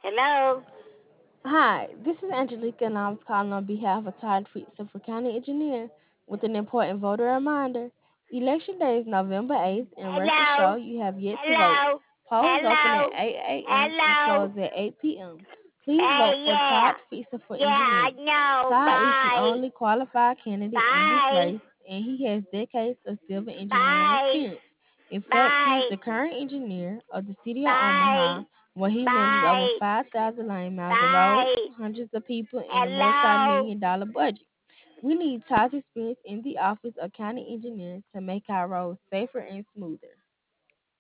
Hello. Hi, this is Angelica, and I was calling on behalf of Todd Friesen for County Engineer with an important voter reminder. Election day is November 8th, and records show Hello. you have yet to vote. Hello. Polls open at Hello. 8 a.m. and Hello. close at 8 p.m. Please vote Hey, for yeah. Todd Friesen for Yeah, I engineer. know. Todd is the Bye. only qualified candidate in this Bye. race, and he has decades of civil engineering Bye. experience. In fact, he is Bye. the current engineer of the city of Bye. Omaha, where he manages over Bye. 5,000 lane miles of roads, Bye. hundreds of people, and a Hello. multi-million-dollar budget. We need Todd's experience in the office of county engineer to make our roads safer and smoother.